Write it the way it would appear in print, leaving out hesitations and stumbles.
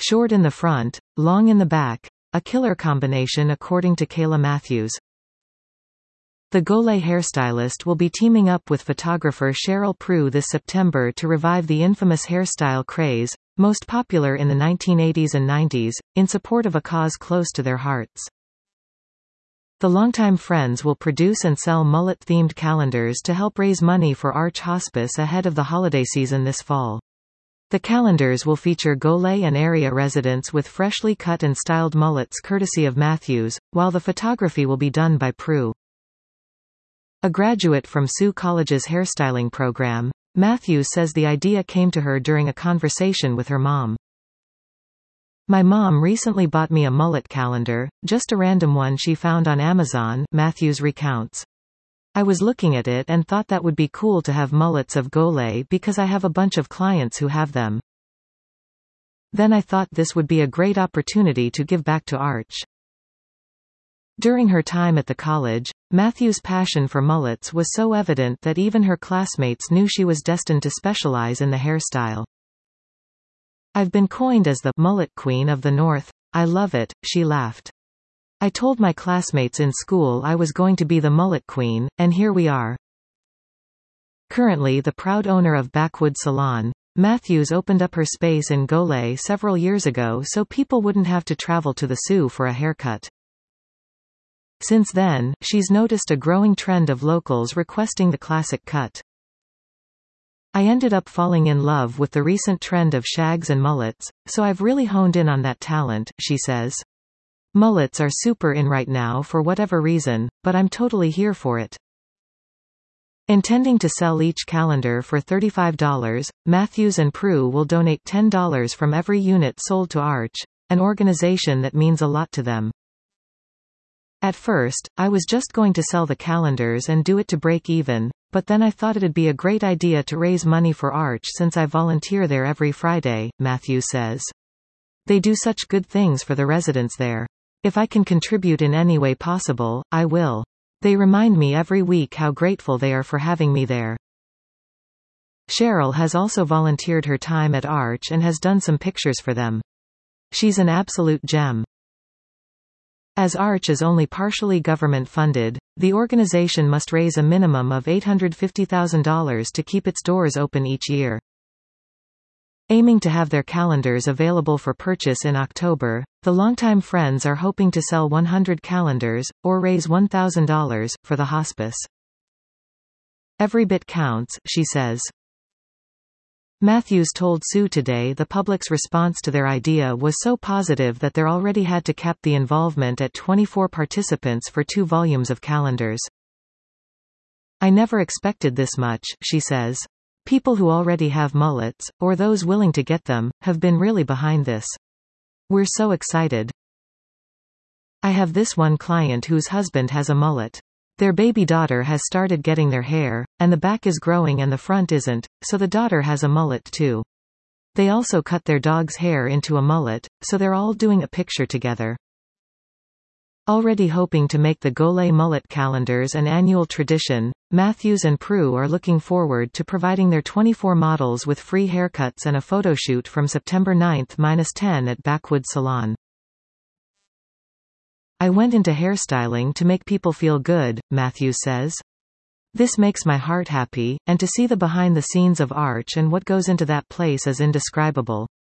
Short in the front, long in the back. A killer combination according to Kayla Matthews. The Golay hairstylist will be teaming up with photographer Cheryl Prue this September to revive the infamous hairstyle craze, most popular in the 1980s and 90s, in support of a cause close to their hearts. The longtime friends will produce and sell mullet-themed calendars to help raise money for Arch Hospice ahead of the holiday season this fall. The calendars will feature Golay and area residents with freshly cut and styled mullets courtesy of Matthews, while the photography will be done by Prue. A graduate from Sioux College's hairstyling program, Matthews says the idea came to her during a conversation with her mom. "My mom recently bought me a mullet calendar, just a random one she found on Amazon," Matthews recounts. "I was looking at it and thought that would be cool to have mullets of Golay because I have a bunch of clients who have them. Then I thought this would be a great opportunity to give back to Arch." During her time at the college, Matthews' passion for mullets was so evident that even her classmates knew she was destined to specialize in the hairstyle. "I've been coined as the mullet queen of the North. I love it," she laughed. "I told my classmates in school I was going to be the mullet queen, and here we are." Currently the proud owner of Backwood Salon, Matthews opened up her space in Golay several years ago so people wouldn't have to travel to the Sioux for a haircut. Since then, she's noticed a growing trend of locals requesting the classic cut. "I ended up falling in love with the recent trend of shags and mullets, so I've really honed in on that talent," she says. "Mullets are super in right now for whatever reason, but I'm totally here for it." Intending to sell each calendar for $35, Matthews and Prue will donate $10 from every unit sold to Arch, an organization that means a lot to them. "At first, I was just going to sell the calendars and do it to break even, but then I thought it'd be a great idea to raise money for Arch since I volunteer there every Friday," Matthews says. "They do such good things for the residents there. If I can contribute in any way possible, I will. They remind me every week how grateful they are for having me there." Cheryl has also volunteered her time at Arch and has done some pictures for them. She's an absolute gem. As Arch is only partially government-funded, the organization must raise a minimum of $850,000 to keep its doors open each year. Aiming to have their calendars available for purchase in October, the longtime friends are hoping to sell 100 calendars, or raise $1,000, for the hospice. "Every bit counts," she says. Matthews told Sioux Today the public's response to their idea was so positive that they're already had to cap the involvement at 24 participants for 2 volumes of calendars. "I never expected this much," she says. "People who already have mullets, or those willing to get them, have been really behind this. We're so excited. I have this one client whose husband has a mullet. Their baby daughter has started getting their hair, and the back is growing and the front isn't, so the daughter has a mullet too. They also cut their dog's hair into a mullet, so they're all doing a picture together." Already hoping to make the Golay mullet calendars an annual tradition, Matthews and Prue are looking forward to providing their 24 models with free haircuts and a photoshoot from September 9–10 at Backwood Salon. "I went into hairstyling to make people feel good," Matthews says. "This makes my heart happy, and to see the behind the scenes of Arch and what goes into that place is indescribable.